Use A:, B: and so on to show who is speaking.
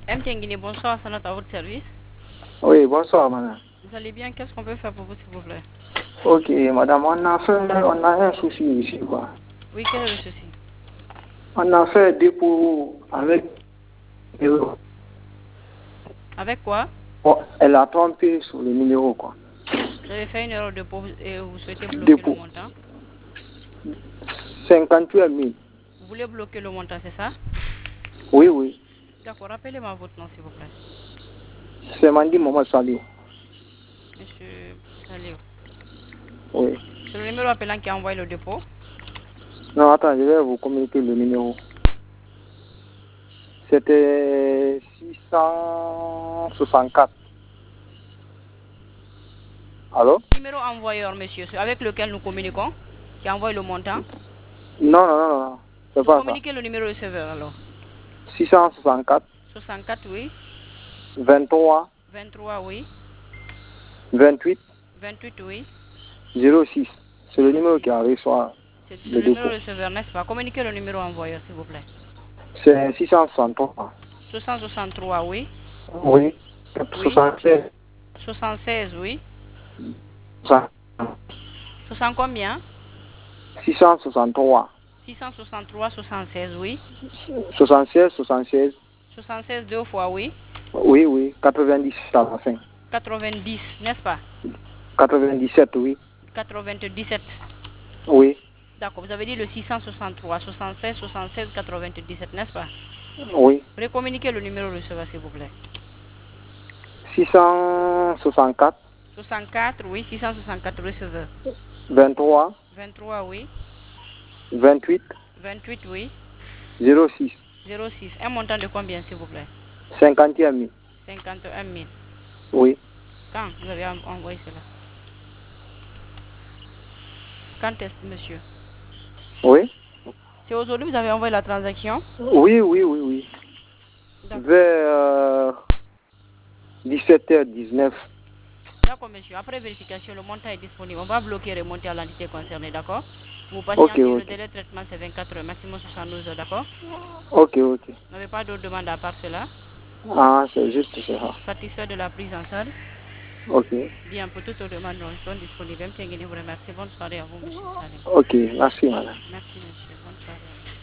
A: MTN Guinée, bonsoir, Sanat à votre service.
B: Oui, bonsoir, madame.
A: Vous allez bien? Qu'est-ce qu'on peut faire pour vous, s'il vous plaît?
B: Ok, madame, on a un souci ici, quoi.
A: Oui, quel est le souci?
B: On a fait dépôt avec.
A: Avec quoi?
B: Bon, elle a trompé sur le numéro, quoi.
A: Vous avez fait une erreur de dépôt et vous souhaitez bloquer le
B: Dépôt.
A: montant.
B: 58 000.
A: Vous voulez bloquer le montant, c'est ça?
B: Oui, oui.
A: D'accord, rappelez-moi votre nom, s'il vous plaît.
B: C'est Mandi Mohamed Salih.
A: Monsieur Salio.
B: Oui.
A: C'est le numéro appelant qui a envoyé le dépôt.
B: Non, attends, je vais vous communiquer le numéro. C'était 664. Allô?
A: Numéro envoyeur, monsieur, c'est avec lequel nous communiquons, qui a envoyé le montant.
B: Non, non, non, non. C'est
A: Nous
B: pas ça.
A: communiquez le numéro receveur alors.
B: 664,
A: 64, oui.
B: 23,
A: 23, oui.
B: 28,
A: 28, oui.
B: 06. C'est le numéro
A: 06.
B: qui a reçu
A: C'est
B: le
A: le numéro
B: dépôt.
A: receveur, n'est-ce pas? Communiquez le numéro envoyeur, s'il vous plaît.
B: C'est 663.
A: 663, oui.
B: Oui.
A: Oui.
B: 76.
A: 76, oui. 60 combien?
B: 663.
A: 663, 76, oui.
B: 76, 76.
A: 76 deux fois, oui.
B: Oui, oui. 90 à la fin.
A: 90, n'est-ce pas?
B: 97, oui.
A: 97.
B: Oui.
A: D'accord, vous avez dit le 663, 76, 76, 97, n'est-ce pas?
B: Oui.
A: Recommuniquez le numéro receveur, s'il vous plaît.
B: 664.
A: 64, oui. 664 receveur.
B: 23.
A: 23, oui.
B: 28.
A: 28, oui.
B: 06.
A: 06. Un montant de combien, s'il vous plaît?
B: 51 000.
A: 51 000.
B: Oui.
A: Quand vous avez envoyé cela? Quand est-ce, monsieur?
B: Oui.
A: C'est aujourd'hui que vous avez envoyé la transaction?
B: Oui, oui, oui, oui.
A: D'accord.
B: Vers 17h19.
A: D'accord, monsieur. Après vérification, le montant est disponible. On va bloquer et remonter à l'entité concernée, d'accord? Vous
B: Ok,
A: patientez, le
B: ok.
A: délai de traitement, c'est 24 heures, maximum 72 heures, d'accord?
B: Ok, ok.
A: Vous n'avez pas d'autres demandes à part cela?
B: Ah, c'est juste ça.
A: Satisfait de la prise en charge?
B: Ok.
A: Bien, pour toutes les demandes, nous sommes disponibles. Vous remercie. Bonne soirée à vous, monsieur Salim.
B: Ok, merci, madame.
A: Merci, monsieur. Bonne soirée à vous.